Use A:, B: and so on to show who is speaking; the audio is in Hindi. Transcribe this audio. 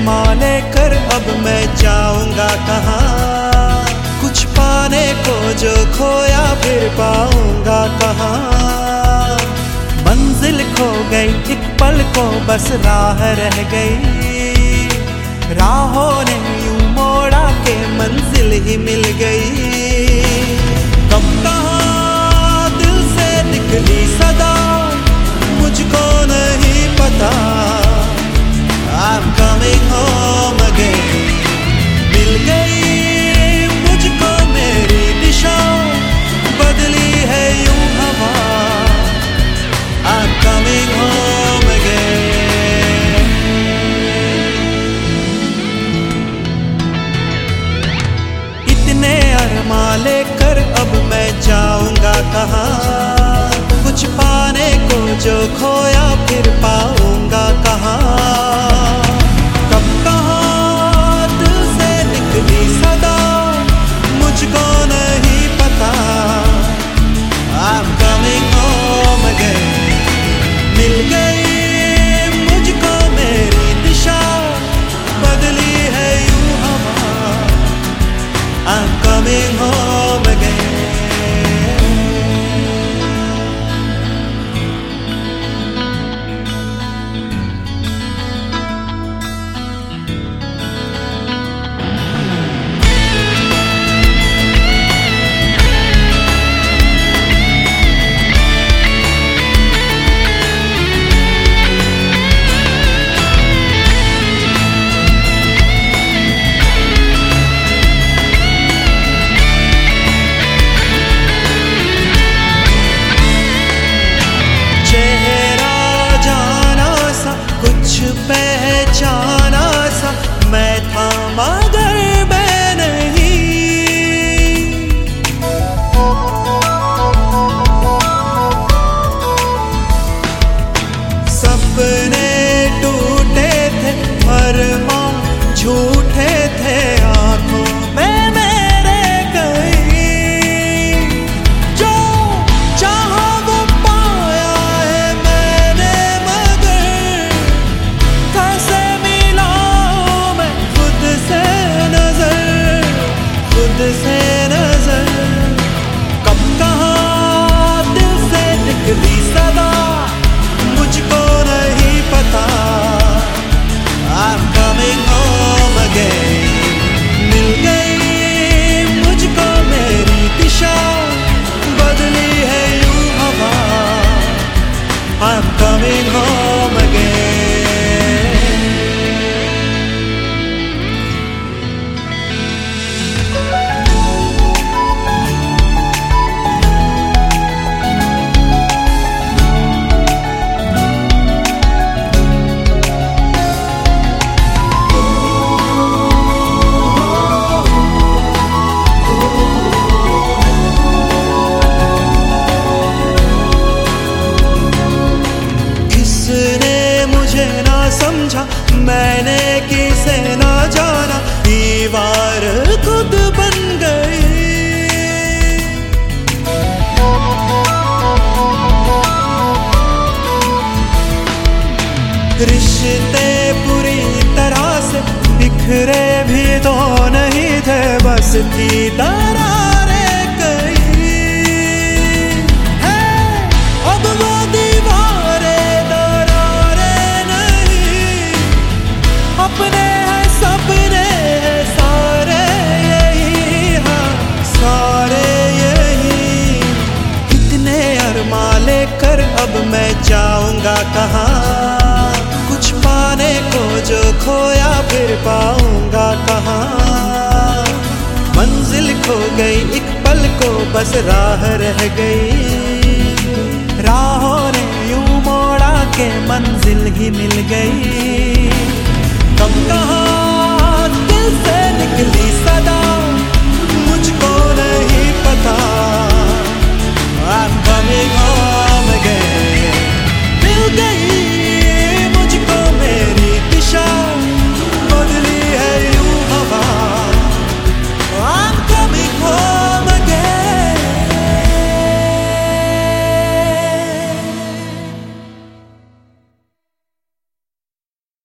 A: अरमां लेकर अब मैं जाऊंगा कहाँ? कुछ पाने को जो खोया फिर पाऊंगा कहाँ? मंजिल खो गई एक पल को बस राह रह गई, राहों ने यूं मोड़ा के मंजिल ही मिल गई। कब कहाँ दिल से निकली सदा मुझको नहीं पता, I'm coming home again। मिल गई मुझको मेरी दिशा, बदली है यूं हवा, I'm coming home again। इतने अरमां लेकर अब मैं जाऊंगा कहाँ? कुछ पाने को जो खोया फिर पाऊंगा कहाँ? कब कहाँ दिल से निकली सदा मुझको नहीं पता, I'm coming home again। मिल गई मुझको मेरी दिशा, बदली है यूं हवा, I'm coming home again। पहचाना सा मैं था मगर मैं नहीं, सपने टूटे थे अरमां झूठे थे आंखों में मेरे कहीं, जो चाहा वो पाया है मैंने मगर कैसे मिलाऊं मैं खुद से नजर। कब कहाँ दिल से निकली सदा मुझको नहीं पता, I'm coming home again। मिल गई मुझको मेरी दिशा, बदली है यूं हवा, I'm coming home again। समझा मैंने किसे ना जाना, दीवार खुद बन गई। रिश्ते पूरी तरह से बिखरे भी तो नहीं थे, बस थी दरारें कई। अब वो अपने हैं सपने हैं सारे यही, हाँ सारे यही। कितने अरमां लेकर अब मैं जाऊंगा कहाँ? कुछ पाने को जो खोया फिर पाऊंगा कहाँ? मंजिल खो गई एक पल को बस राह रह गई, राहों ने यूं मोड़ा के मंजिल ही मिल गई। कब कहाँ दिल से निकली सदा मुझको नहीं पता,